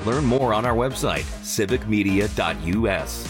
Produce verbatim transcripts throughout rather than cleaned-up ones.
Learn more on our website, civic media dot u s.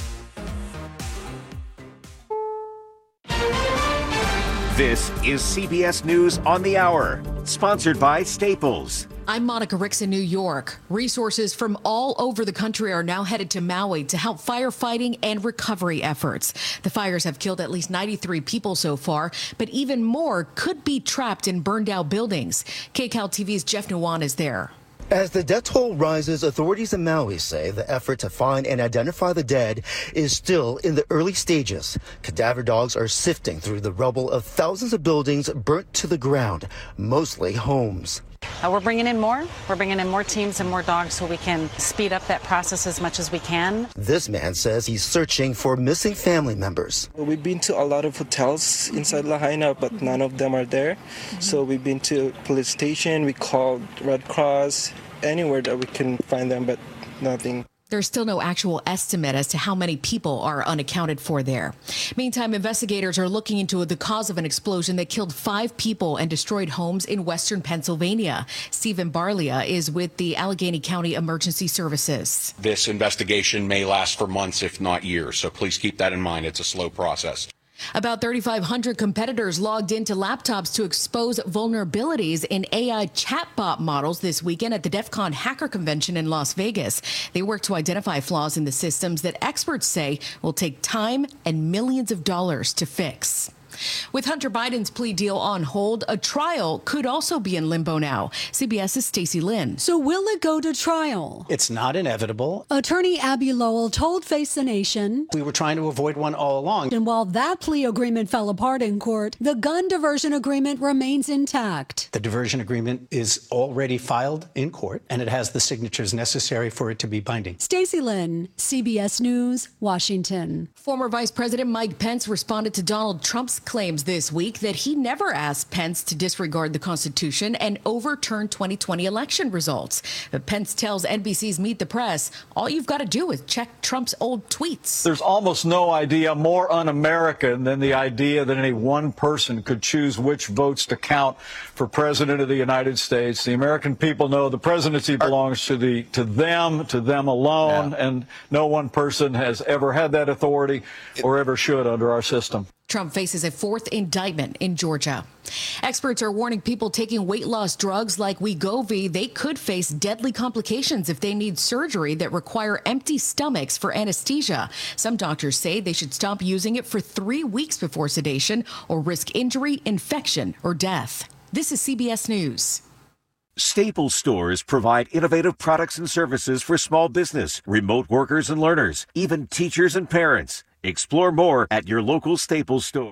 This is C B S News on the Hour, sponsored by Staples. I'm Monica Ricks in New York. Resources from all over the country are now headed to Maui to help firefighting and recovery efforts. The fires have killed at least ninety-three people so far, but even more could be trapped in burned out buildings. K C A L T V's Jeff Nuwan is there. As the death toll rises, authorities in Maui say the effort to find and identify the dead is still in the early stages. Cadaver dogs are sifting through the rubble of thousands of buildings burnt to the ground, mostly homes. Uh, we're bringing in more. We're bringing in more teams and more dogs so we can speed up that process as much as we can. This man says he's searching for missing family members. We've been to a lot of hotels inside Lahaina, but none of them are there. Mm-hmm. So we've been to police station, we called Red Cross, anywhere that we can find them, but nothing. There's still no actual estimate as to how many people are unaccounted for there. Meantime, investigators are looking into the cause of an explosion that killed five people and destroyed homes in western Pennsylvania. Stephen Barlia is with the Allegheny County Emergency Services. This investigation may last for months, if not years, so please keep that in mind. It's a slow process. About thirty-five hundred competitors logged into laptops to expose vulnerabilities in A I chatbot models this weekend at the DEF CON Hacker Convention in Las Vegas. They work to identify flaws in the systems that experts say will take time and millions of dollars to fix. With Hunter Biden's plea deal on hold, a trial could also be in limbo now. CBS's Stacey Lynn. So will it go to trial? It's not inevitable. Attorney Abby Lowell told Face the Nation, "We were trying to avoid one all along." And while that plea agreement fell apart in court, the gun diversion agreement remains intact. The diversion agreement is already filed in court, and it has the signatures necessary for it to be binding. Stacey Lynn, C B S News, Washington. Former Vice President Mike Pence responded to Donald Trump's claims this week that he never asked Pence to disregard the Constitution and overturn twenty twenty election results. But Pence tells N B C's Meet the Press, all you've got to do is check Trump's old tweets. There's almost no idea more un-American than the idea that any one person could choose which votes to count for President of the United States. The American people know the presidency belongs to the to them, to them alone, yeah. And no one person has ever had that authority or ever should under our system. Trump faces a fourth indictment in Georgia. Experts are warning people taking weight loss drugs like Wegovy they could face deadly complications if they need surgery that require empty stomachs for anesthesia. Some doctors say they should stop using it for three weeks before sedation or risk injury, infection, or death. This is C B S News. Staples stores provide innovative products and services for small business, remote workers and learners, even teachers and parents. Explore more at your local Staples store.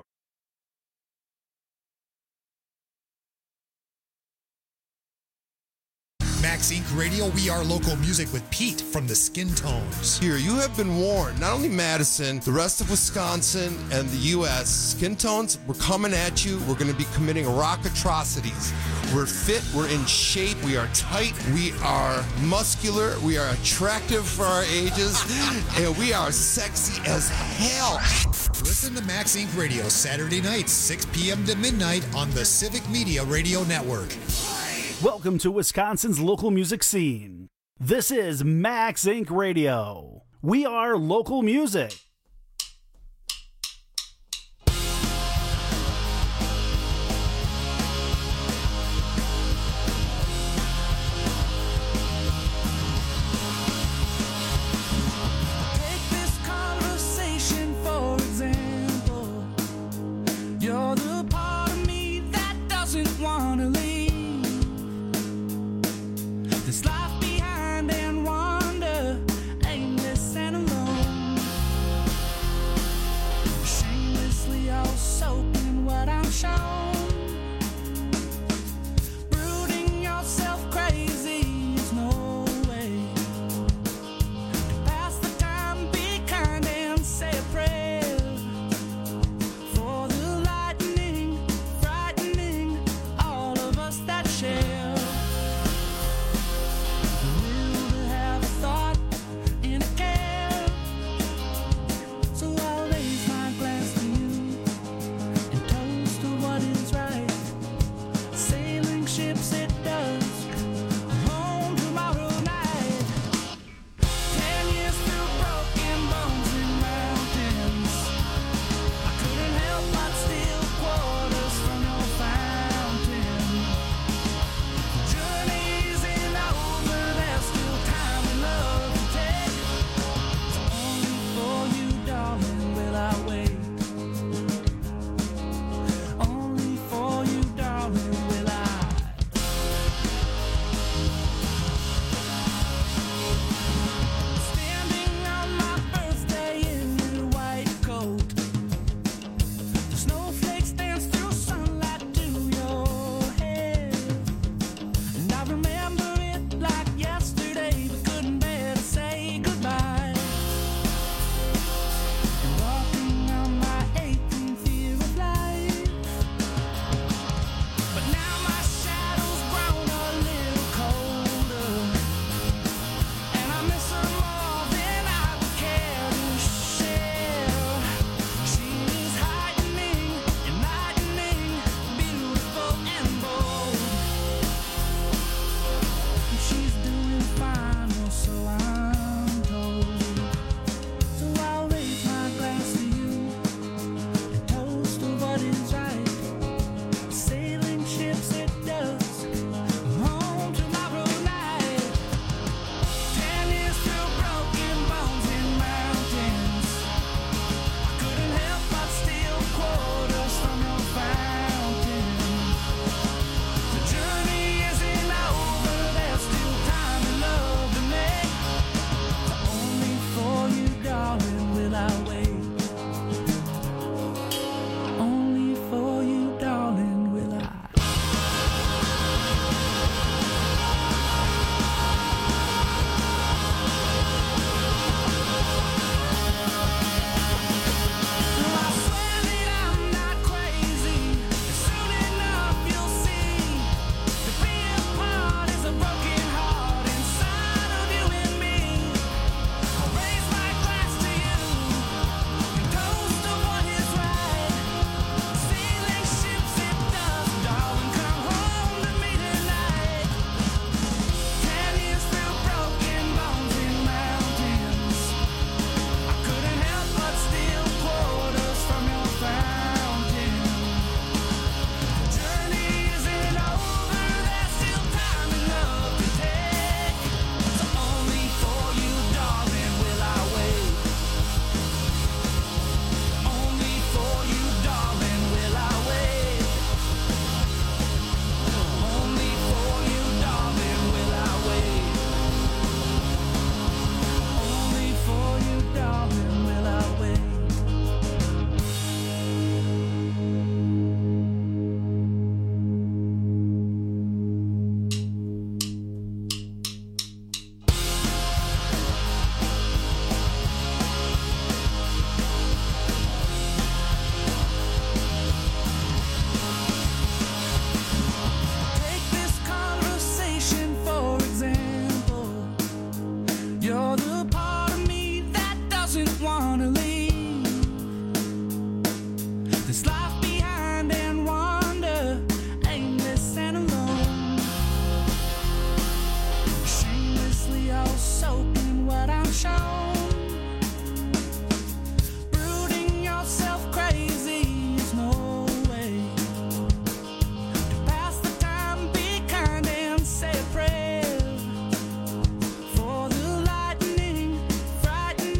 Max Incorporated. Radio, we are local music with Pete from the Skin Tones. Here, you have been warned. Not only Madison, the rest of Wisconsin and the U S Skin Tones, we're coming at you. We're going to be committing rock atrocities. We're fit. We're in shape. We are tight. We are muscular. We are attractive for our ages. And we are sexy as hell. Listen to Max Incorporated. Radio Saturday nights, six p.m. to midnight on the Civic Media Radio Network. Welcome to Wisconsin's local music scene. This is Max Incorporated. Radio. We are local music. Take this conversation for example. You're the part of me that doesn't want to leave. This life behind and wander, aimless and alone.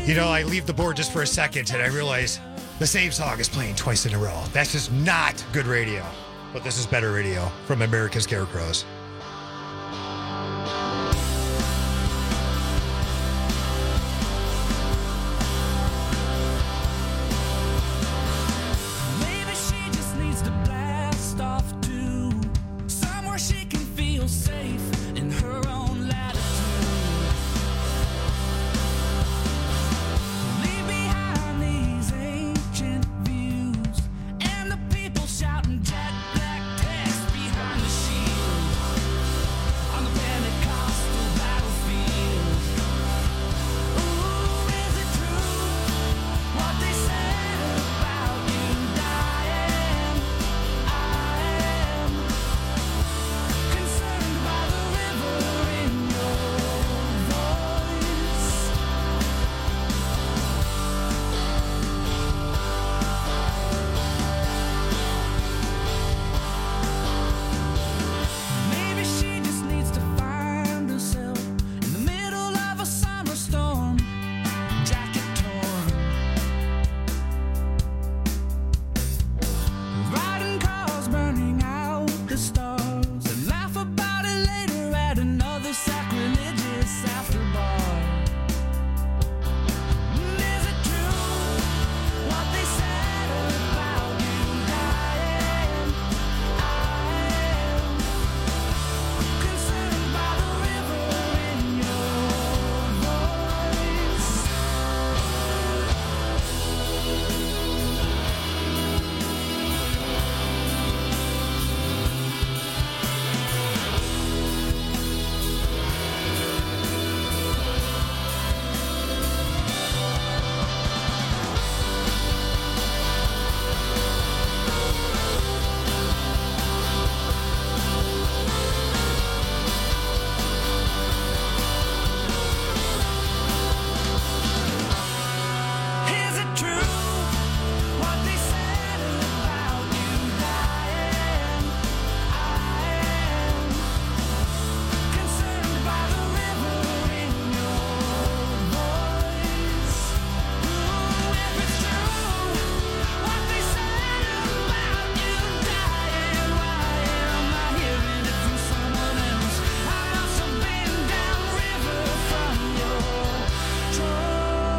You know, I leave the board just for a second and I realize the same song is playing twice in a row. That's just not good radio. But this is better radio from American Scarecrows. Maybe she just needs to blast off to somewhere she can feel safe in her own latitude. Leave behind these ancient views and the people shouting jet black text behind the shield on the Pentecostal battlefield. Ooh, is it true what they said about you, Diane? I am concerned by the river in your voice. Maybe she just needs to find herself in the middle of a summer storm, jacket torn, riding cars burning out the stars, and laugh about it later at another sacrilegious after bar. Is it true what they said about you, Diane? I am concerned by the river in your voice. Is it true what they said about you, Diane? I am concerned by the river in your voice. Ooh, if it's true what they said about you, Diane, why am I hearing it from someone else? I must have been downriver from your choice.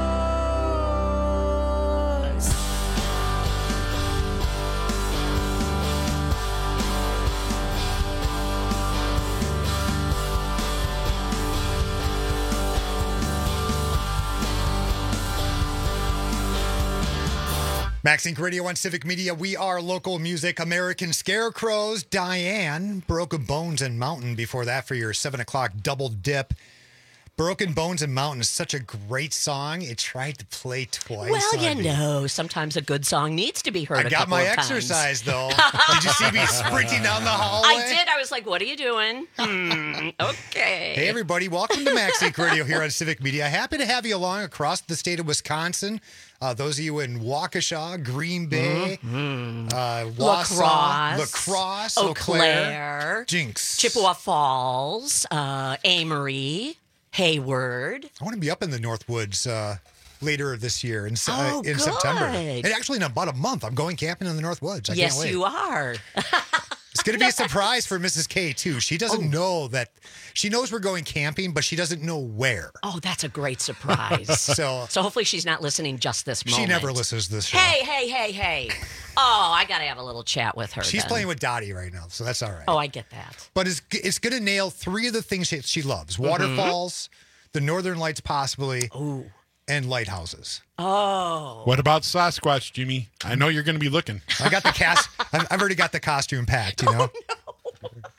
Max Inc Radio on Civic Media. We are local music. American Scarecrows. Diane, Broken Bones and Mountain. Before that, for your seven o'clock double dip. Broken Bones and Mountain is such a great song. It tried to play twice. Well, you on me. know, sometimes a good song needs to be heard I a got couple my of times. exercise, though. Did you see me sprinting down the hallway? I did. I was like, what are you doing? Hmm, okay. Hey, everybody. Welcome to Max Inc Radio here on Civic Media. Happy to have you along across the state of Wisconsin. Uh, those of you in Waukesha, Green Bay, mm-hmm. uh, Wausau, La La Crosse, Eau Eau Claire, Claire, Jinx, Chippewa Falls, uh, Amory, Hayward. I want to be up in the Northwoods uh, later this year in, se- Oh, uh, in September. good. And actually, in about a month, I'm going camping in the Northwoods. I yes, can't wait. you are. It's going to be a surprise for Missus K, too. She doesn't Oh. know that. She knows we're going camping, but she doesn't know where. Oh, that's a great surprise. So, so hopefully she's not listening just this moment. she never listens to this show. Hey, hey, hey, hey. Oh, I got to have a little chat with her. She's then. playing with Dottie right now, so that's all right. Oh, I get that. But it's it's going to nail three of the things she, she loves: waterfalls, the Northern Lights, possibly, Ooh. and lighthouses. Oh. What about Sasquatch, Jimmy? I know you're going to be looking. I got the cast. I've I've already got the costume packed. You know. Oh, no.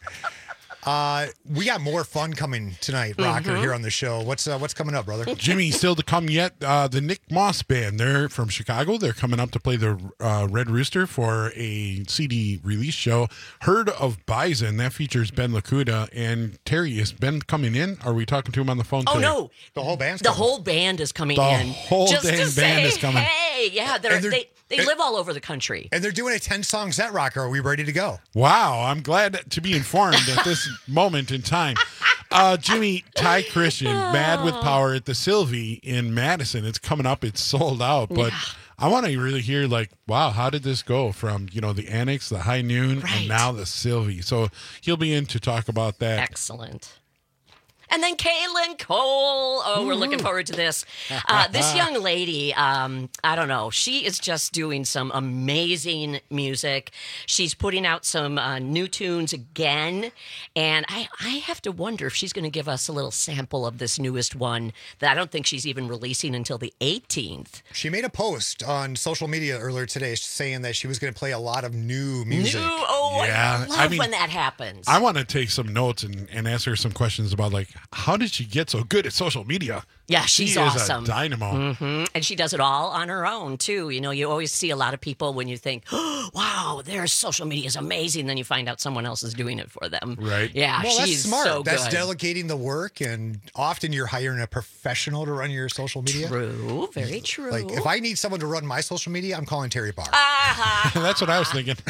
Uh, we got more fun coming tonight, Rocker, Mhm. here on the show. What's uh, what's coming up, brother? Jimmy, still to come yet. Uh, the Nick Moss Band, they're from Chicago. They're coming up to play the uh, Red Rooster for a C D release show. Herd of Bison, that features Ben Lakuta. And Terry, is Ben coming in? Are we talking to him on the phone Oh, today? no. The whole band's The coming. whole band is coming The in. whole just dang to band say, is coming. Hey, yeah, they're, And they're- they they and- live all over the country. And they're doing a ten-song set, Rocker. Are we ready to go? Wow, I'm glad to be informed at this moment in time. Uh, Jimmy, Ty Christian, Mad with Power at the Sylvie in Madison. It's coming up. It's sold out. But Yeah. I want to really hear, like, wow, how did this go from, you know, the Annex, the High Noon, Right. and now the Sylvie. So he'll be in to talk about that. Excellent. And then Kaylin Cole. Oh, we're looking forward to this. Uh, this young lady, um, I don't know, she is just doing some amazing music. She's putting out some uh, new tunes again. And I, I have to wonder if she's going to give us a little sample of this newest one that I don't think she's even releasing until the eighteenth. She made a post on social media earlier today saying that she was going to play a lot of new music. New, oh, Yeah, I love I mean, when that happens. I want to take some notes and, and ask her some questions about, like, how did she get so good at social media? Yeah, she's she awesome. Is a dynamo. hmm And she does it all on her own, too. You know, you always see a lot of people when you think, oh, wow, their social media is amazing. Then you find out someone else is doing it for them. Right. Yeah, Well, she's that's smart. so That's good. delegating the work, and often you're hiring a professional to run your social media. True, very true. Like, if I need someone to run my social media, I'm calling Terry Barr. That's what I was thinking.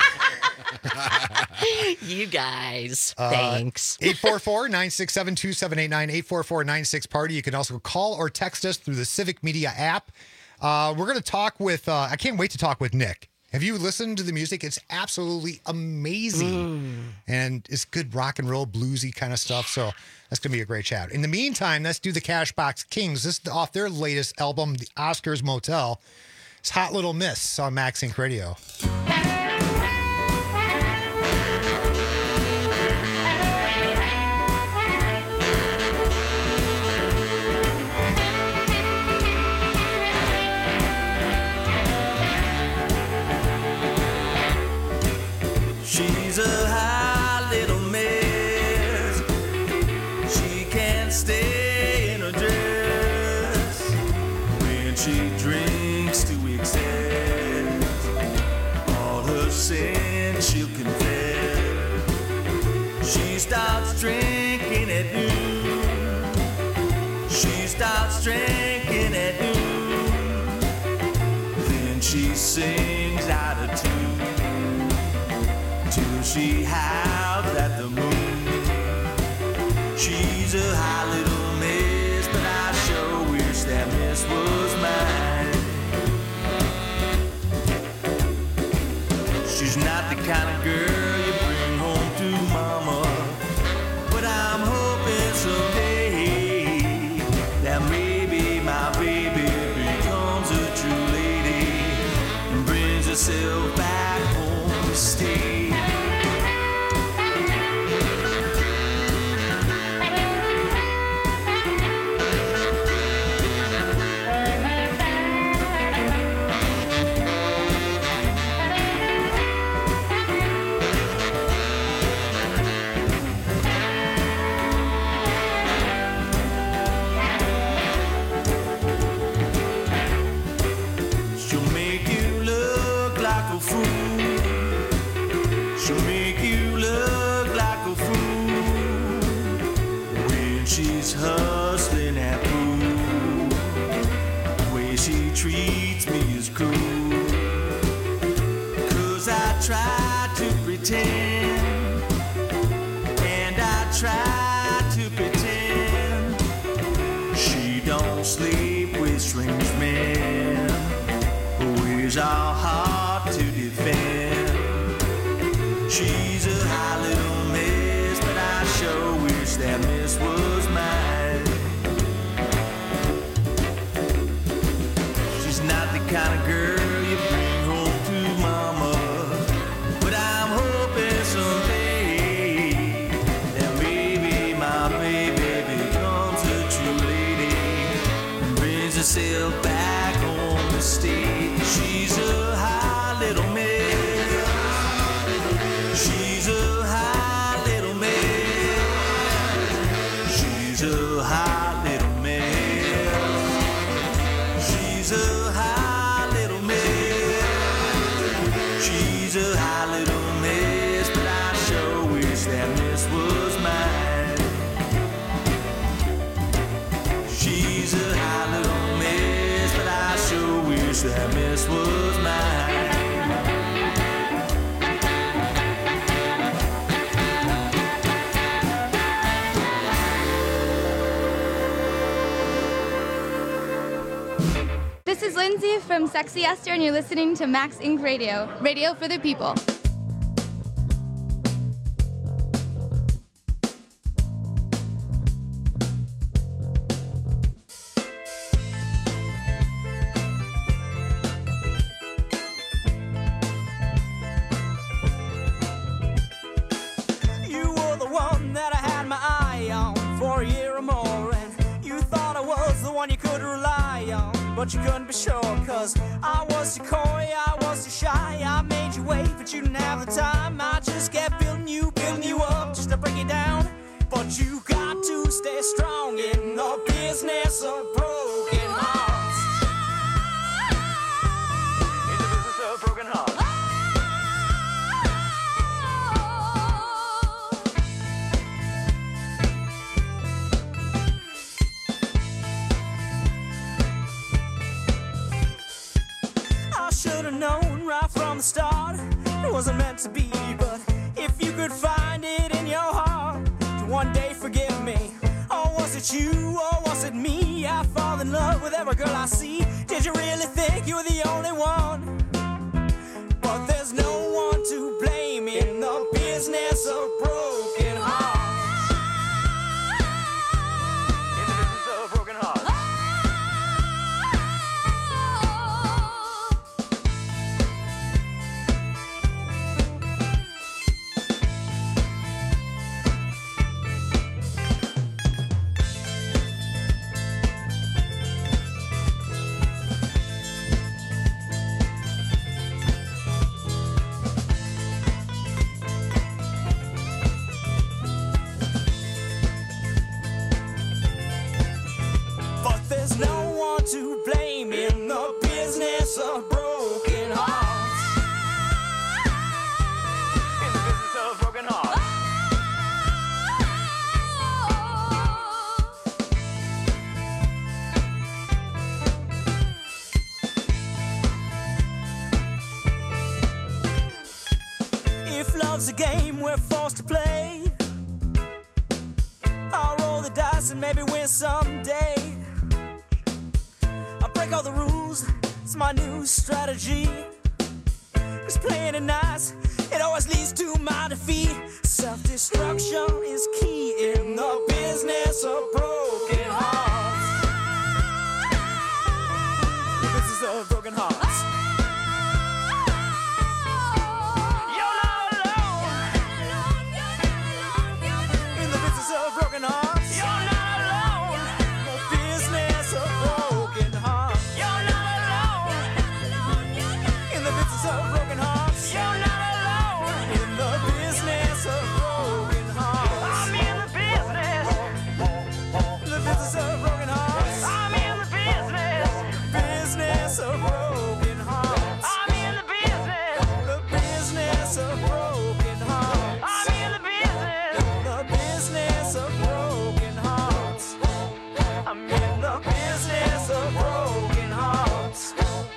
You guys, Uh, thanks. eight four four, nine six seven, two seven eight nine, eight four four, nine six party. You can also call or text us through the Civic Media app. Uh, we're going to talk with, uh, I can't wait to talk with Nick. Have you listened to the music? It's absolutely amazing. And it's good rock and roll, bluesy kind of stuff. So that's going to be a great chat. In the meantime, let's do the Cashbox Kings. This is off their latest album, The Oscars Motel. It's Hot Little Miss on Max Inc Radio. She's a high little mess. She can't stay in her dress when she drinks to excess. All her sins she'll confess. She starts drinking at noon. She starts drinking at noon. Then she sings out of tune till she howls at the moon. She's a high little miss, but I sure wish that miss was mine. She's not the kind of girl you bring home to mama, but I'm hoping someday that maybe my baby becomes a true lady and brings herself back home to stay. She'll make you look like a fool. She'll make you look like a fool when she's hustling at pool. The way she treats me is cruel. Cause I try to pretend, and I try to pretend she don't sleep with strange men. Ways are hard to defend. She's a high little miss, but I sure wish that miss was mine. She's not the kind of girl you bring home to mama, but I'm hoping someday that maybe my baby becomes a true lady and brings herself back home to stay. She's a high little miss. She's a high little miss. She's a high little miss. She's a high little miss. She's a high little miss, but I sure wish that miss was mine. She's a high little miss, but I sure wish that miss was mine. This is Lindsay from Sexy Esther, and you're listening to Max Incorporated. Radio. Radio for the people. You were the one that I had my eye on for a year or more, and you thought I was the one you could rely on, but you couldn't be sure, cause I was too coy, I was too shy, I made you wait, but you didn't have the time. I just kept building you, building you up, just to break you down, but you got to stay strong in the business of broken hearts. In the business of broken hearts. Should've known right from the start it wasn't meant to be, but if you could find it in your heart to one day forgive me, or was it you, or was it me? I fall in love with every girl I see. Did you really think you were the only one? But there's no one to blame in the business of broken hearts. In the business of broken hearts. There's no one to blame in the business of broken hearts. In the business of broken hearts. If love's a game we're forced to play, I'll roll the dice and maybe win someday. Break all the rules, it's my new strategy. Just playing it nice, it always leads to my defeat. Self-destruction is key in the business of broken hearts. The business of broken hearts. You're not alone. In the business of broken hearts. You're not alone. The business of broken hearts. Of broken hearts. You're not alone in the business of broken hearts. I'm in the business. The business of broken hearts. I'm in the business. Business of broken hearts. I'm in the business. The business of broken hearts. I'm in the business. The business of broken hearts. I'm in the business of broken hearts.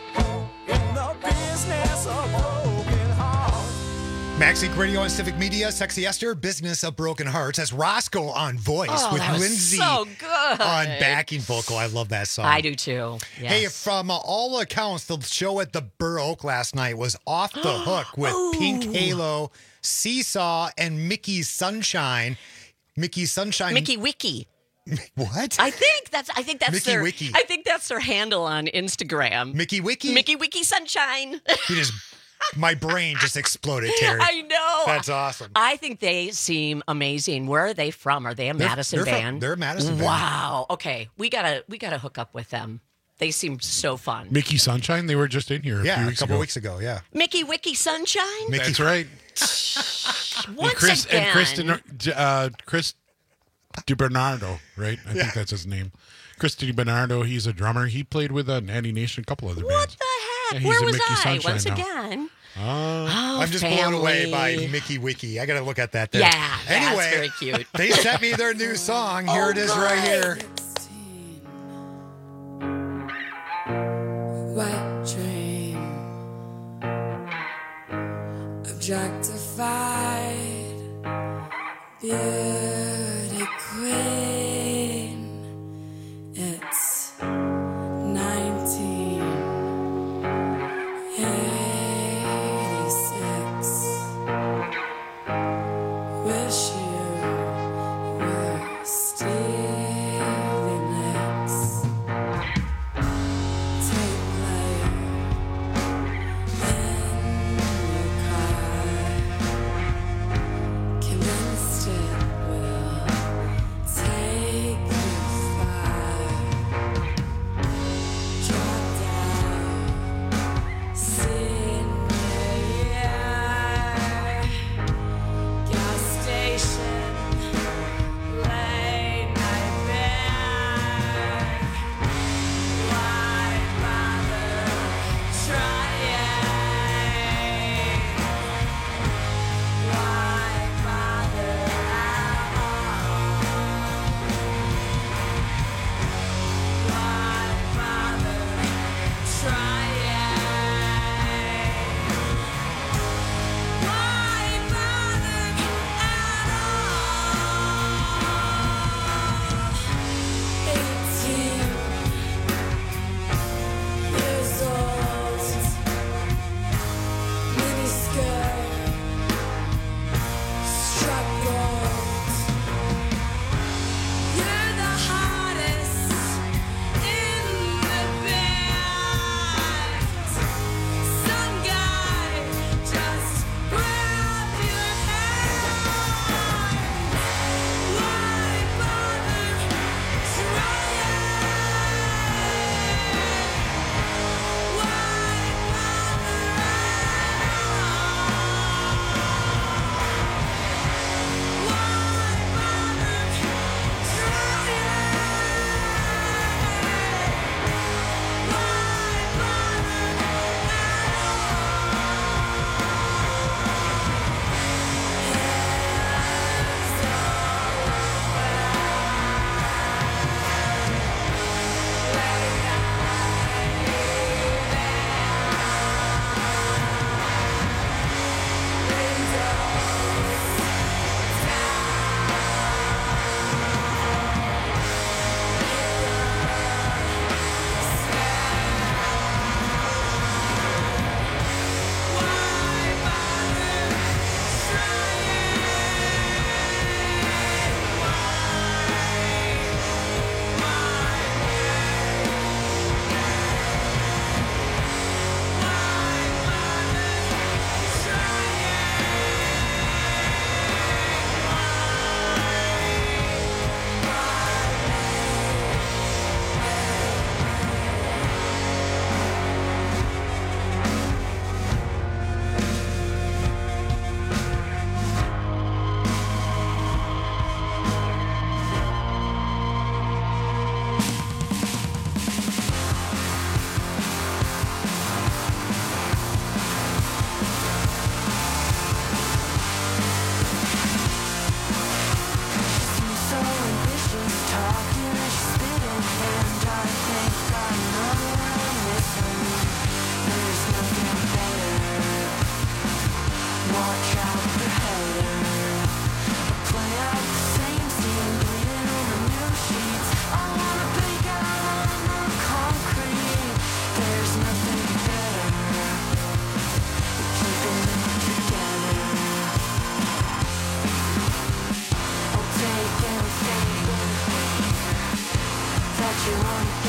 Maxi Radio on Civic Media, Sexy Esther, Business of Broken Hearts. That's Roscoe on voice Oh, with that was Lindsay so good. on backing vocal. I love that song. I do too. Yes. Hey, from uh, all accounts, the show at the Burr Oak last night was off the hook with Pink Halo, Seesaw, and Mickey Sunshine. Mickey Sunshine. Mickey Wiki. What? I think that's. I think that's Mickey their. Wiki. I think that's their handle on Instagram. Mickey Wiki. Mickey Wiki Sunshine. You just, my brain just exploded, Terry. I know. That's awesome. I think they seem amazing. Where are they from? Are they a They're- Madison they're from- band? they're a Madison band. Wow. Okay, we gotta we gotta hook up with them. They seem so fun. Mickey Sunshine, they were just in here a Yeah, few a weeks couple ago. weeks ago, yeah. Mickey Wiki Sunshine. That's right. Once and Chris again. and Kristen, uh, Chris DiBernardo, right? I think that's his name. Chris DiBernardo, he's a drummer. He played with uh, Natty Nation, a couple other bands. What the Yeah, heck? he's Where a was Mickey I? Sunshine Once now. again. Uh, Oh, I'm just blown away by family. Mickey Wiki. I got to look at that there. Yeah, that's Anyway, very cute. they sent me their new song. Here it is right here. Wet dream, objectified beauty queen. It's nineteen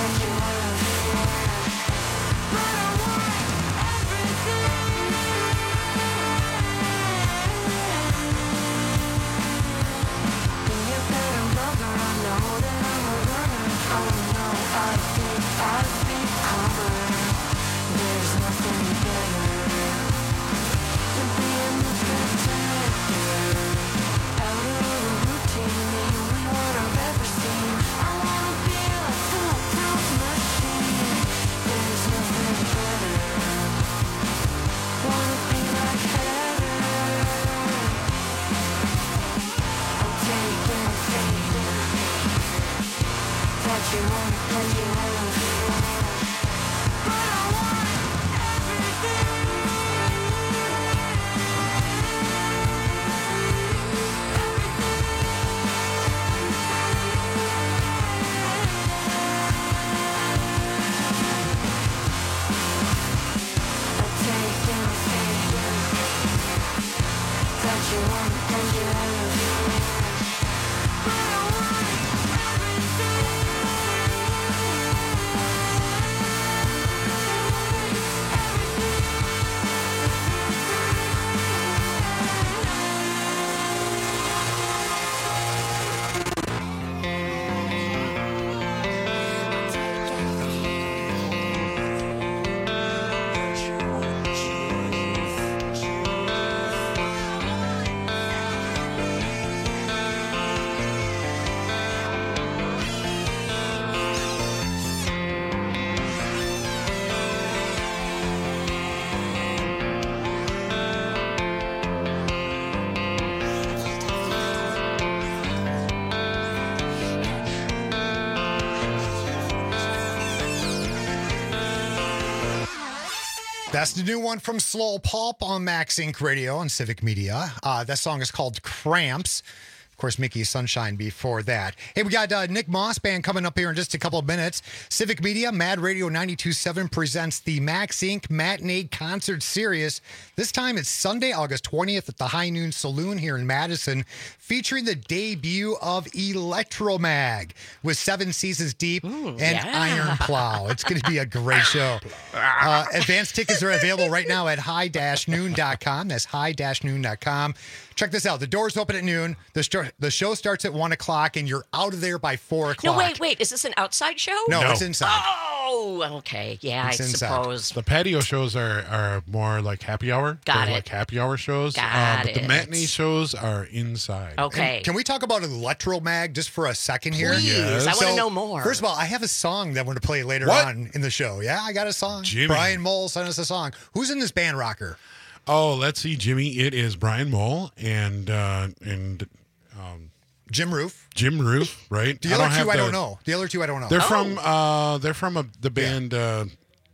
That's the new one from Slow Pulp on Max Inc Radio and Civic Media. Uh, that song is called Cramps. Of course, Mickey Sunshine before that. Hey, we got uh, Nick Moss Band coming up here in just a couple of minutes. Civic Media, Mad Radio ninety-two point seven presents the Max Inc Matinee Concert Series. This time it's Sunday, August twentieth at the High Noon Saloon here in Madison, featuring the debut of Electromag with Seven Seasons Deep Ooh, and yeah. Iron Plow. It's going to be a great show. Uh, advanced tickets are available right now at high dash noon dot com. That's high dash noon dot com. Check this out. The doors open at noon. The, st- the show starts at one o'clock, and you're out of there by four o'clock. No, wait, wait. Is this an outside show? No, No. it's inside. Oh, okay. Yeah, It's I inside. suppose. The patio shows are, are more like happy hour. Got They're it. like happy hour shows. Got um, but it. the matinee shows are inside. Okay. And can we talk about Electromag just for a second here? Please, Yes. I want to So, know more. First of all, I have a song that I'm going to play later What? on in the show. Yeah, I got a song. Jimmy. Brian Mole sent us a song. Who's in this band, Rocker? Oh, let's see, Jimmy. It is Brian Mole and uh, and um, Jim Roof. Jim Roof, right? The other two, have I the- don't know. The other two, I don't know. They're Oh. from uh, they're from a, the band. Uh,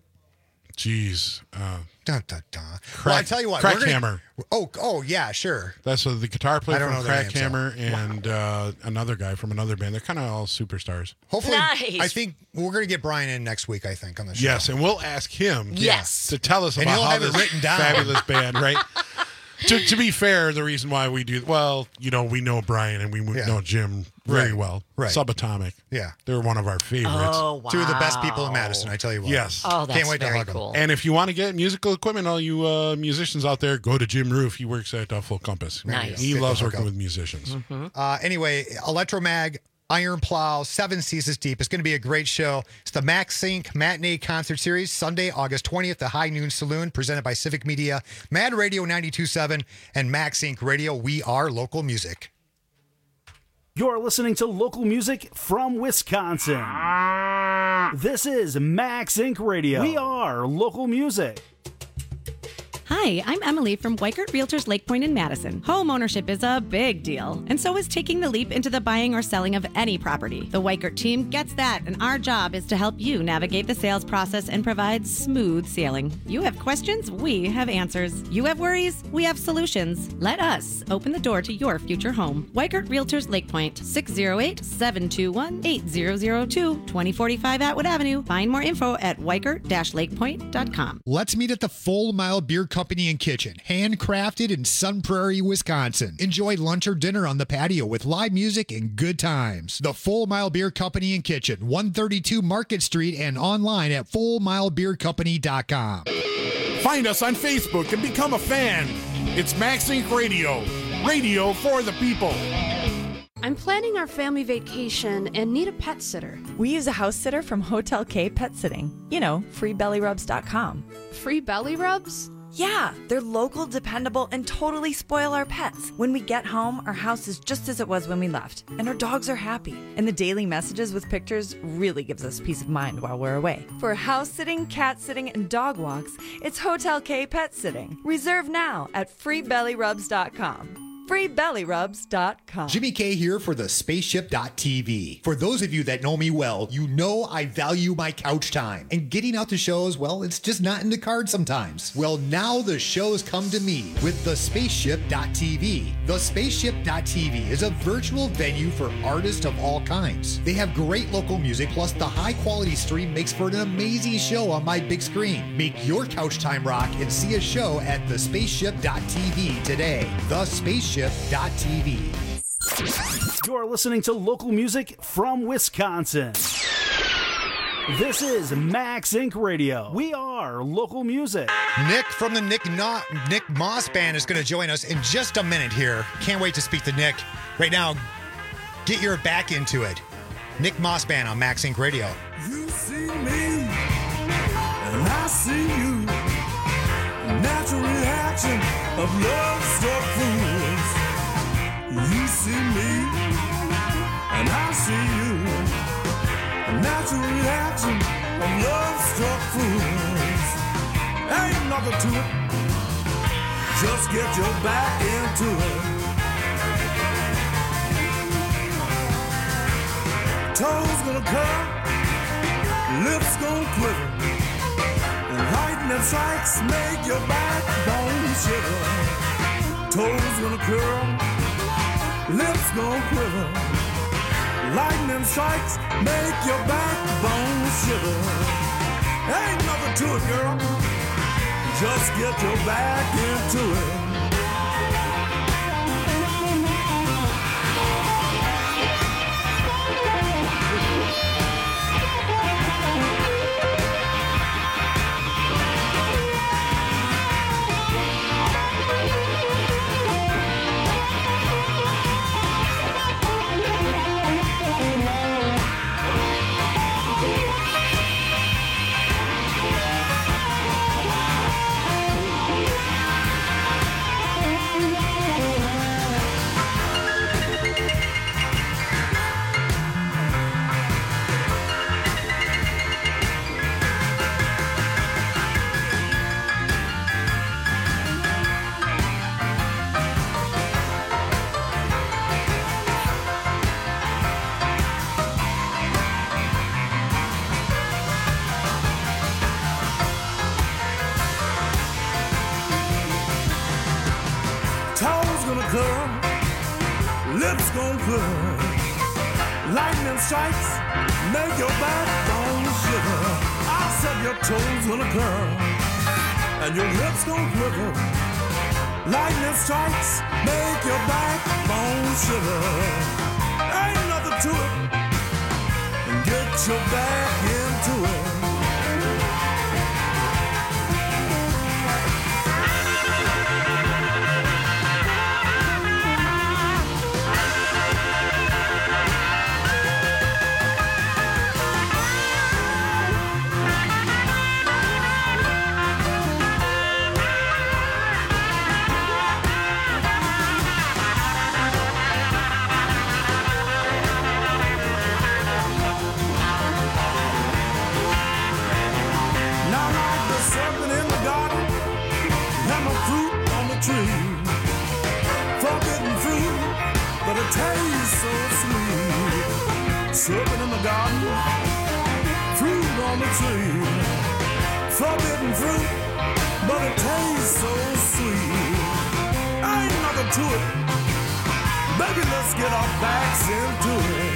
geez, uh, Dun, dun, dun. Crack, Well, I tell you what, Crack we're gonna- Hammer. Oh, oh yeah, sure. That's uh, the guitar player I don't from know their Crack names, though. Hammer and uh, another guy from another band. They're kind of all superstars. Hopefully, Nice. I think we're going to get Brian in next week, I think, on the show. Yes, and we'll ask him Yes. to tell us And about he'll how have it this written down. fabulous band, right? to, to be fair, the reason why we do well, you know, we know Brian and we Yeah. know Jim very Right. well. Right. Subatomic. Yeah. They're one of our favorites. Oh, wow. Two of the best people in Madison, I tell you what. Yes. Oh, that's Can't wait to very hug 'em. cool. And if you want to get musical equipment, all you uh, musicians out there, go to Jim Roof. He works at uh, Full Compass. Nice. He Get loves the working hookup. with musicians. Uh, anyway, Electromag, Iron Plow, Seven Seasons Deep. It's going to be a great show. It's the Max Inc Matinee Concert Series, Sunday, August twentieth, the High Noon Saloon, presented by Civic Media, Mad Radio ninety-two point seven, and Max Inc Radio. We are local music. You're listening to local music from Wisconsin. This is Max Inc Radio. We are local music. Hi, I'm Emily from Weikert Realtors Lake Point in Madison. Home ownership is a big deal, and so is taking the leap into the buying or selling of any property. The Weikert team gets that, and our job is to help you navigate the sales process and provide smooth sailing. You have questions, we have answers. You have worries, we have solutions. Let us open the door to your future home. Weikert Realtors Lake Point, six oh eight, seven two one, eight zero zero two, twenty forty-five Atwood Avenue. Find more info at weikert dash lakepoint dot com. Let's meet at the Full Mile Beer Company Company and Kitchen, handcrafted in Sun Prairie, Wisconsin. Enjoy lunch or dinner on the patio with live music and good times. The Full Mile Beer Company and Kitchen, one thirty-two Market Street, and online at full mile beer company dot com. Find us on Facebook and become a fan. It's Max Inc Radio, radio for the people. I'm planning our family vacation and need a pet sitter. We use a house sitter from Hotel K Pet Sitting. You know, free belly rubs dot com. Free belly rubs? Yeah, they're local, dependable, and totally spoil our pets. When we get home, our house is just as it was when we left, and our dogs are happy. And the daily messages with pictures really gives us peace of mind while we're away. For house sitting, cat sitting, and dog walks, it's Hotel K Pet Sitting. Reserve now at free belly rubs dot com. free belly rubs dot com. Jimmy K here for the spaceship dot t v. For those of you that know me well, you know I value my couch time. And getting out to shows, well, it's just not in the cards sometimes. Well, now the shows come to me with the spaceship dot t v. The spaceship dot t v is a virtual venue for artists of all kinds. They have great local music, plus the high quality stream makes for an amazing show on my big screen. Make your couch time rock and see a show at the spaceship dot t v today. The spaceship dot t v. You're listening to local music from Wisconsin. This is Max Incorporated. Radio. We are local music. Nick from the Nick, no- Nick Moss Band is going to join us in just a minute here. Can't wait to speak to Nick. Right now, get your back into it. Nick Moss Band on Max Inc Radio. You see me, and I see you. Natural reaction of love-struck fools. You see me, and I see you. Natural reaction of love-struck fools. Ain't nothing to it. Just get your back into it. Toes gonna curl, lips gonna quiver. Lightning strikes make your backbone shiver. Toes gonna curl, lips gonna quiver. Lightning strikes make your backbone shiver. Ain't nothing to it, girl. Just get your back into it. Lips gon' quiver. Lightning strikes make your backbone shiver. I said your toes gonna curl and your lips gon' quiver. Lightning strikes make your backbone shiver. Ain't nothing to it. And get your back into it. Serpent in the garden, fruit on the tree. Forbidden fruit, but it tastes so sweet. Ain't nothing to it. Baby, let's get our backs into it.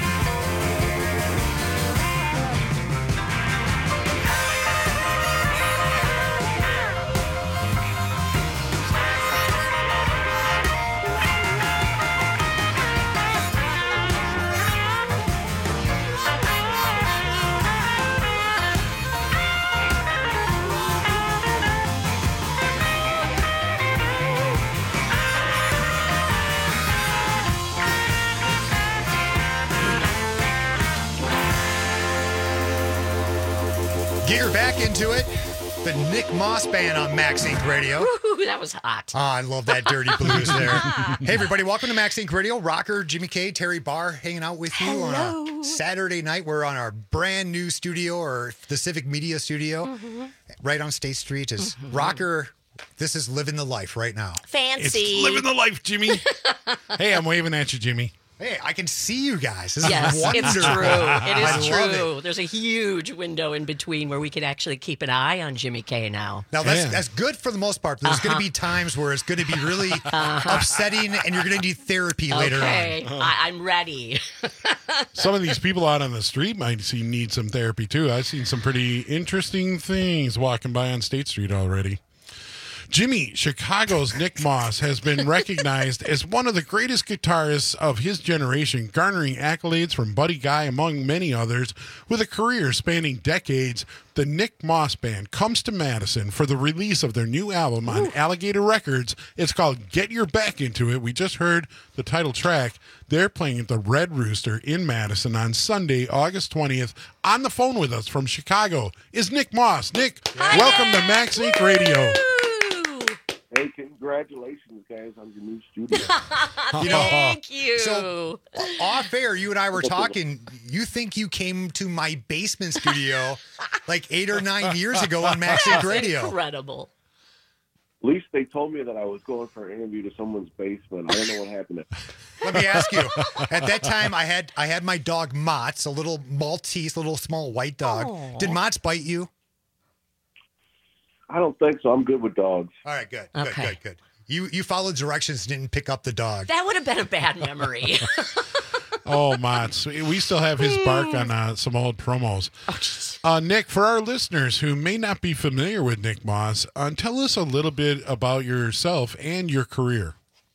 Get your back into it. The Nick Moss Band on Max Inc Radio. Woo, that was hot. Oh, I love that dirty blues there. Hey, everybody, welcome to Max Inc Radio. Rocker, Jimmy K, Terry Barr hanging out with you Hello. on a Saturday night. We're on our brand new studio, or the Civic Media Studio, Mm-hmm. right on State Street. Is Rocker, this is living the life right now. Fancy. It's living the life, Jimmy. Hey, I'm waving at you, Jimmy. Hey, I can see you guys. This Yes, is wonderful. it's true. It I is love true. it. There's a huge window in between where we can actually keep an eye on Jimmy K now. Now, that's that's good for the most part. But there's going Uh-huh. to be times where it's going to be really Uh-huh. upsetting, and you're going to need therapy later Okay, on. I, I'm ready. Some of these people out on the street might see need some therapy too. I've seen some pretty interesting things walking by on State Street already. Jimmy, Chicago's Nick Moss, has been recognized as one of the greatest guitarists of his generation, garnering accolades from Buddy Guy, among many others. With a career spanning decades, the Nick Moss Band comes to Madison for the release of their new album on Alligator Records. It's called Get Your Back Into It. We just heard the title track. They're playing at the Red Rooster in Madison on Sunday, August twentieth. On the phone with us from Chicago is Nick Moss. Nick, welcome to Max Inc Radio. Hey, congratulations, guys, on your new studio. You know, Thank you. So, off air, you and I were talking. You think you came to my basement studio like eight or nine years ago on Max Inc Radio? Incredible. At least they told me that I was going for an interview to someone's basement. I don't know what happened. Let me ask you. At that time, I had I had my dog Mott's, a little Maltese, little small white dog. Aw. Did Mott's bite you? I don't think so. I'm good with dogs. All right, good, good, Okay. good, good. You you followed directions, didn't pick up the dog. That would have been a bad memory. Oh, Mats, we still have his bark on uh, some old promos. Uh, Nick, for our listeners who may not be familiar with Nick Moss, uh, tell us a little bit about yourself and your career.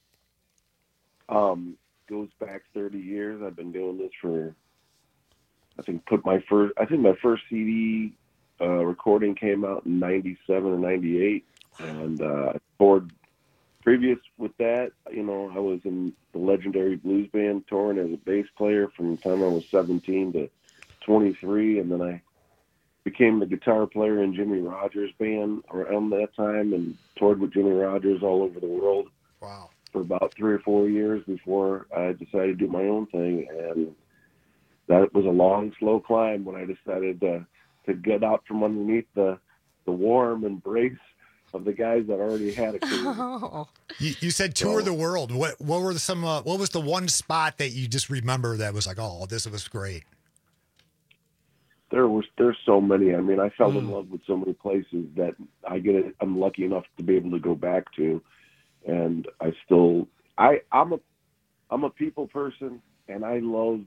Um, goes back thirty years. I've been doing this for, I think, put my first, I think my first C D uh, recording came out in ninety-seven or ninety-eight. And uh, for previous with that, you know, I was in the legendary blues band touring as a bass player from the time I was seventeen to twenty-three. And then I became the guitar player in Jimmy Rogers' band around that time and toured with Jimmy Rogers all over the world. Wow. For about three or four years before I decided to do my own thing. And that was a long, slow climb when I decided to, to get out from underneath the, the warm embrace of the guys that already had a career. Oh. You, you said tour the world. What what were the, some? Uh, what was the one spot that you just remember that was like, oh, this was great? There was there's so many. I mean, I fell in love with so many places that I get it, I'm lucky enough to be able to go back to, and I still I I'm a I'm a people person, and I love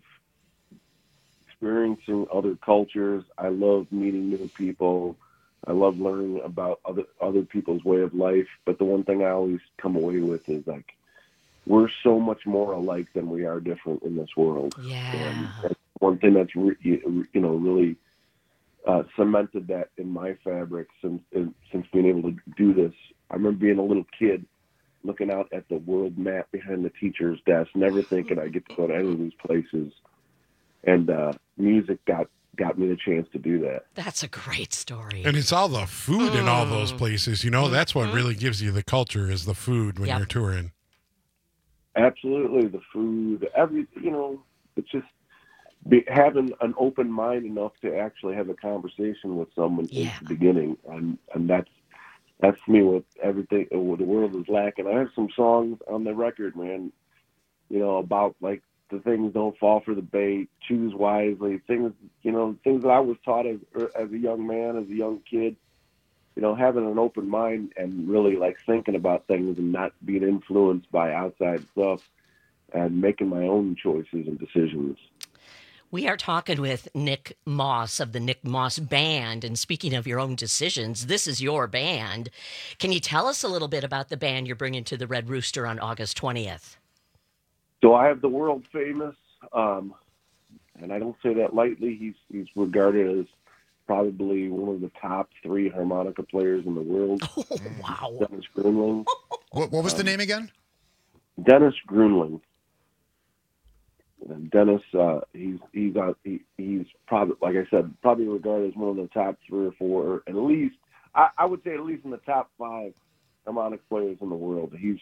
experiencing other cultures. I love meeting new people. I love learning about other other people's way of life. But the one thing I always come away with is like we're so much more alike than we are different in this world. Yeah. And that's one thing that's re- you you know really uh, cemented that in my fabric since since being able to do this. I remember being a little kid looking out at the world map behind the teacher's desk, never thinking I'd get to go to any of these places. And uh, music got got me the chance to do that. That's a great story. And it's all the food in all those places. You know, that's what Mhm. really gives you the culture is the food when Yep. you're touring. Absolutely, the food, every you know, it's just be, having an open mind enough to actually have a conversation with someone Yeah. in the beginning, and and that's that's me what everything what the world is lacking. I have some songs on the record, man, you know, about like the things don't fall for the bait, choose wisely, things you know, things that I was taught as as a young man, as a young kid. You know, having an open mind and really like thinking about things and not being influenced by outside stuff and making my own choices and decisions. We are talking with Nick Moss of the Nick Moss Band. And speaking of your own decisions, this is your band. Can you tell us a little bit about the band you're bringing to the Red Rooster on August twentieth? So I have the world famous, um, and I don't say that lightly. He's he's regarded as probably one of the top three harmonica players in the world. Oh, wow. Dennis Grunling. What, what was the name again? Dennis Grunling. And Dennis, uh, he's he's uh, he, he's probably, like I said, probably regarded as one of the top three or four, at least I, I would say at least in the top five harmonic players in the world. He's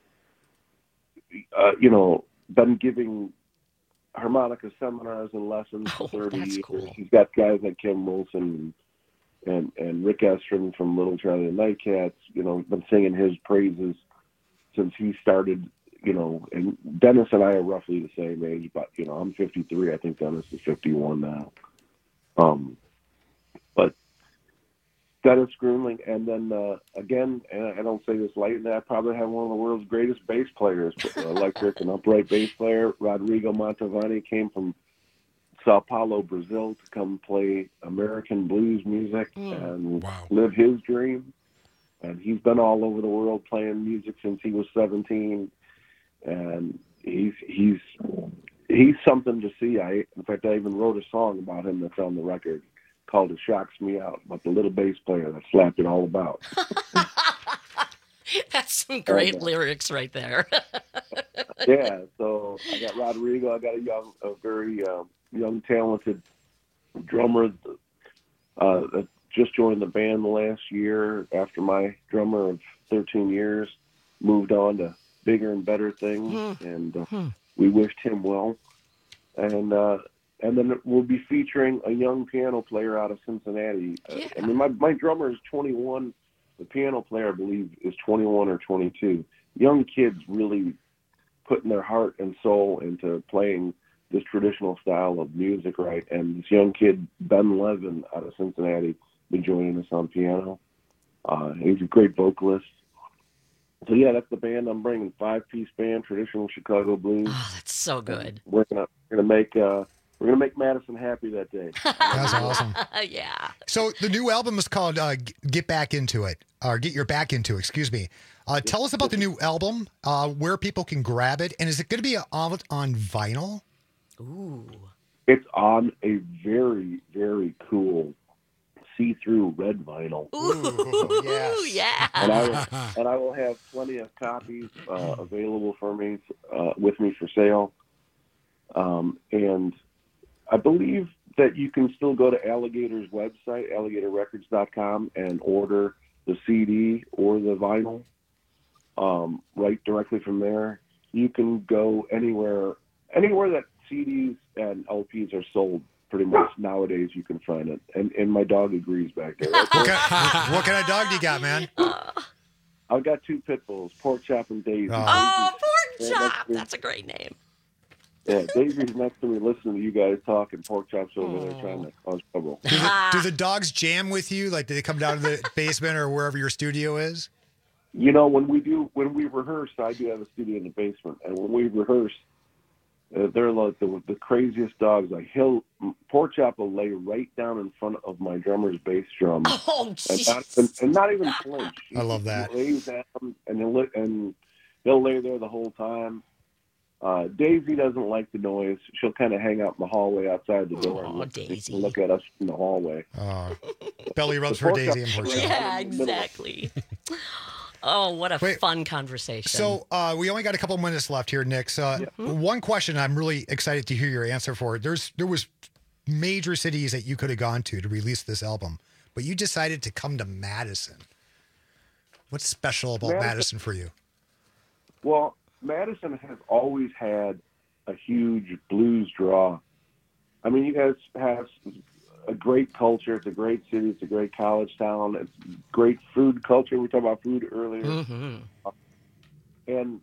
uh, you know been giving harmonica seminars and lessons for thirty years. Cool. He's got guys like Kim Wilson and and Rick Estrin from Little Charlie and the Nightcats. You know, been singing his praises since he started. You know, and Dennis and I are roughly the same age, but you know, I'm fifty-three. I think Dennis is fifty-one now. Um, but Dennis Grunling, and then uh, again, and I don't say this lightly, I probably have one of the world's greatest bass players, electric and upright bass player. Rodrigo Mantovani came from Sao Paulo, Brazil, to come play American blues music and wow. live his dream. And he's been all over the world playing music since he was seventeen. And he's he's he's something to see. I in fact I even wrote a song about him that's on the record called "It Shocks Me Out," about the little bass player that slapped it all about. That's some great lyrics right there. Yeah, so I got Rodrigo. I got a young, a very uh, young, talented drummer uh, that just joined the band the last year. After my drummer of thirteen years moved on to bigger and better things, and uh, Hmm. we wished him well. And uh, and then we'll be featuring a young piano player out of Cincinnati. Uh, I mean, my my drummer is twenty-one. The piano player, I believe, is twenty-one or twenty-two. Young kids really putting their heart and soul into playing this traditional style of music, right? And this young kid, Ben Levin, out of Cincinnati, been joining us on piano. Uh, he's a great vocalist. So yeah, that's the band I'm bringing. Five-piece band, traditional Chicago blues. Oh, that's so good. We're gonna we're gonna make uh, we're gonna make Madison happy that day. That's awesome. Yeah. So the new album is called uh, G- "Get Back Into It," or "Get Your Back Into." Excuse me. Uh, tell us about the new album, uh, where people can grab it, and is it going to be out on vinyl? Ooh. It's on a very very cool see-through red vinyl. Ooh, yes. Yeah. And I will, and I will have plenty of copies uh, available for me uh, with me for sale. Um, and I believe that you can still go to Alligator's website, alligator records dot com, and order the C D or the vinyl um, right directly from there. You can go anywhere, anywhere that C Ds and L Ps are sold. Pretty much nowadays you can find it, and and my dog agrees back there. what, kind, what kind of dog do you got, man? I've got two pit bulls, Pork Chop and Daisy. Oh, Pork Yeah, Chop. that's good. That's a great name. Yeah, Daisy's next to me listening to you guys talk, and Pork Chop's over there trying to cause trouble. Do the, do the dogs jam with you? Like, do they come down to the basement or wherever your studio is? You know, when we do, when we rehearse, I do have a studio in the basement, and when we rehearse, uh, they're like the, the craziest dogs. Like he'll, Pork Chop will lay right down in front of my drummer's bass drum, oh, and, not, and, and not even flinch. I love that. He lays down, and he'll li- and he'll lay there the whole time. Uh, Daisy doesn't like the noise. She'll kind of hang out in the hallway outside the door and look, Daisy. look at us in the hallway. Uh, belly rubs The for Pork Daisy Chop- and Pork Chop. Yeah, exactly. Oh, what a Wait, fun conversation. So uh, we only got a couple minutes left here, Nick. So uh, one question I'm really excited to hear your answer for. There's there was major cities that you could have gone to to release this album, but you decided to come to Madison. What's special about Madison- Madison for you? Well, Madison has always had a huge blues draw. I mean, you guys have a great culture. It's a great city. It's a great college town. It's great food culture. We talked about food earlier. Mm-hmm. And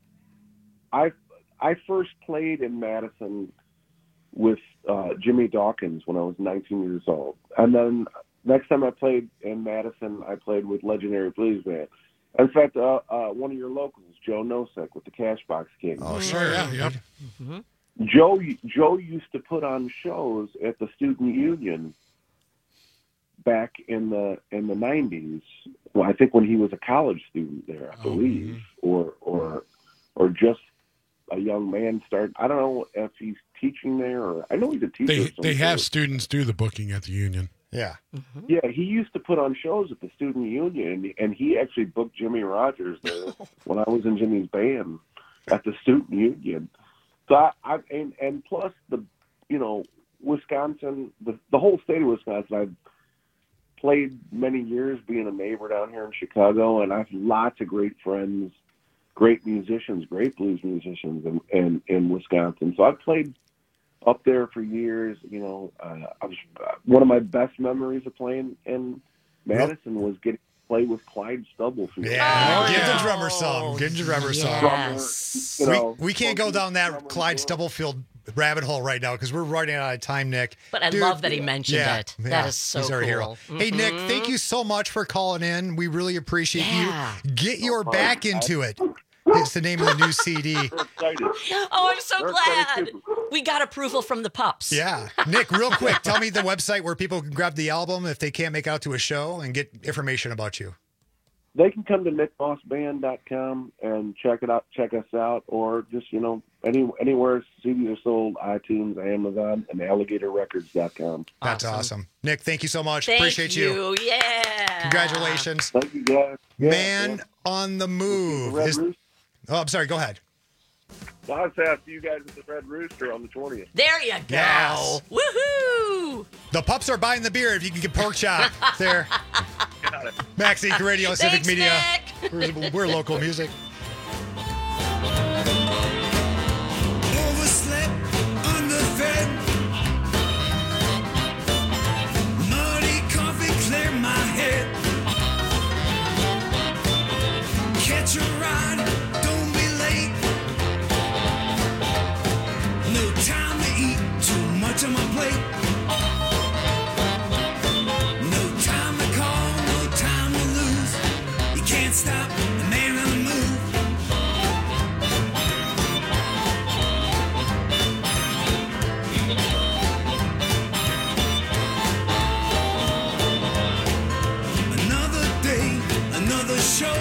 I I first played in Madison with uh, Jimmy Dawkins when I was nineteen years old. And then next time I played in Madison, I played with Legendary Blues Band. In fact, uh, uh, one of your locals, Joe Nosek with the Cashbox King. Oh, sure, yeah, yeah. Mm-hmm. Joe Joe used to put on shows at the Student Union back in the in the nineties. Well, I think when he was a college student there, I believe, or or or just a young man. Start. I don't know if he's teaching there, or I know he's a teacher. They of some they have sort. students do the booking at the union. Yeah. Yeah, he used to put on shows at the Student Union, and he actually booked Jimmy Rogers there when I was in Jimmy's band at the Student Union. So I, I and, and plus the, you know, Wisconsin, the, the whole state of Wisconsin, I've played many years being a neighbor down here in Chicago, and I have lots of great friends, great musicians, great blues musicians in, in, in Wisconsin. So I've played up there for years. You know, uh, I was, uh, one of my best memories of playing in Madison was getting to play with Clyde Stubblefield. Yeah, get the drummer some. Get the drummer some. Yes. You know, we, we can't go down that Clyde Stubblefield rabbit hole right now because we're running out of time, Nick. But I Dude, love that he mentioned yeah, it. yeah, That is so he's our cool. hero. Hey, Nick, Mhm. thank you so much for calling in. We really appreciate Yeah. you. Get your back into it. It's the name of the new C D. Oh, I'm so glad. We got approval from the pups. Yeah. Nick, real quick, tell me the website where people can grab the album if they can't make out to a show and get information about you. They can come to nick moss band dot com and check it out, check us out, or just, you know, any anywhere C Ds are sold, iTunes, Amazon, and alligator records dot com. That's awesome. Nick, thank you so much. Thank Appreciate you. you. Yeah. Congratulations. Thank you, guys. Yeah, Man yeah. on the move. Red Is- Rooster. oh, I'm sorry. Go ahead. Well, I'll say I'll see you guys at the Red Rooster on the twentieth. There you go. Yes. Woohoo! The pups are buying the beer if you can get pork chop there. Max Inc Radio, Civic Thanks, Media. Nick. We're, we're local music. Overslept, underfed. Muddy coffee clear my head. Catch a ride, don't be late. No time to eat, too much on my plate. No time to call, no time to lose. You can't stop the man on the move. Another day, another show.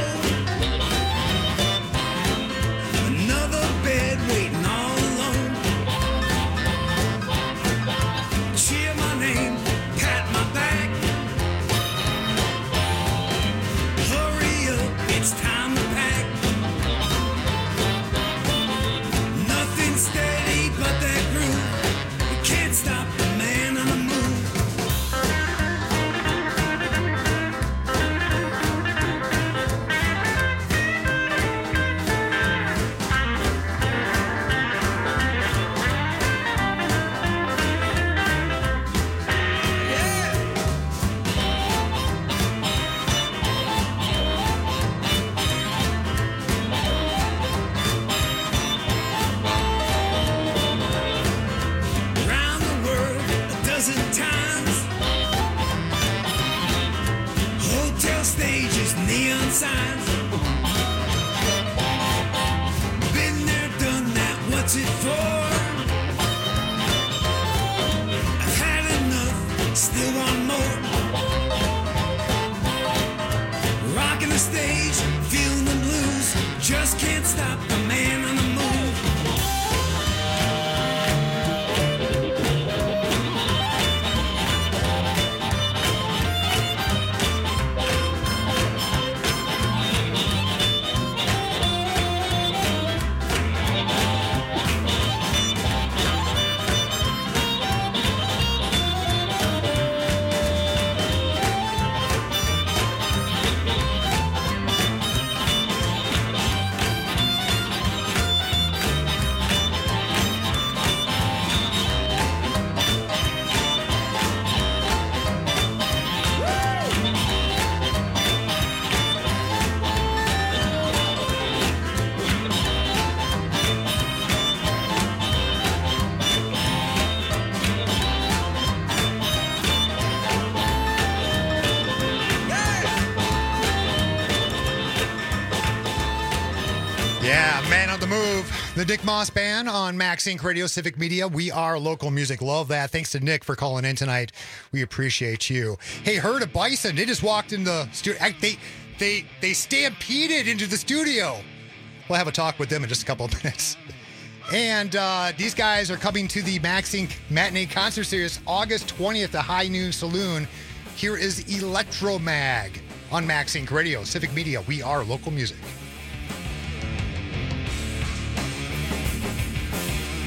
Another bed waiting all alone. Cheer my name, pat my back. Hurry up, it's time to pack. Nothing steady but that groove. You can't stop the man on the move. Around the world a dozen times. Hotel stages, neon signs. Been there, done that, what's it for? I've had enough, still want more. Rocking the stage, feeling the blues. Just can't stop the man on the move. Yeah, Man on the Move. The Nick Moss Band on Max Inc Radio, Civic Media. We are local music. Love that. Thanks to Nick for calling in tonight. We appreciate you. Hey, Herd of Bison. They just walked in the studio. They, they, they stampeded into the studio. We'll have a talk with them in just a couple of minutes. And uh, these guys are coming to the Max Inc Matinee Concert Series August twentieth at High Noon Saloon. Here is Electromag on Max Inc Radio, Civic Media. We are local music.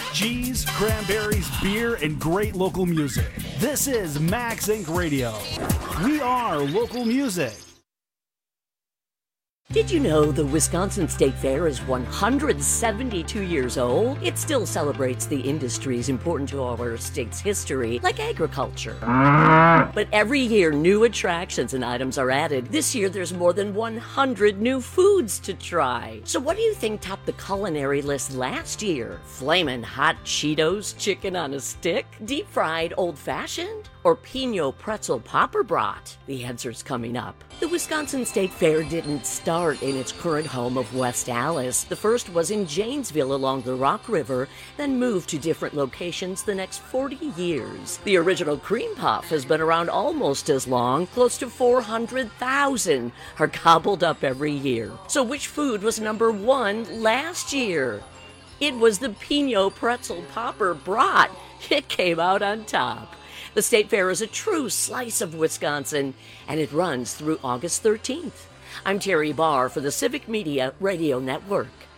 cheese, cranberries, beer, and great local music. This is Max Incorporated. Radio. We are local music. Did you know the Wisconsin State Fair is one hundred seventy-two years old? It still celebrates the industries important to our state's history, like agriculture. But every year, new attractions and items are added. This year, there's more than one hundred new foods to try. So what do you think topped the culinary list last year? Flamin' hot Cheetos, chicken on a stick, deep-fried old-fashioned, or Pinot pretzel popper brat? The answer's coming up. The Wisconsin State Fair didn't start in its current home of West Allis. The first was in Janesville along the Rock River, then moved to different locations the next forty years. The original cream puff has been around almost as long. Close to four hundred thousand are gobbled up every year. So which food was number one last year? It was the Pinot pretzel popper brat. It came out on top. The State Fair is a true slice of Wisconsin, and it runs through August thirteenth. I'm Terry Barr for the Civic Media Radio Network.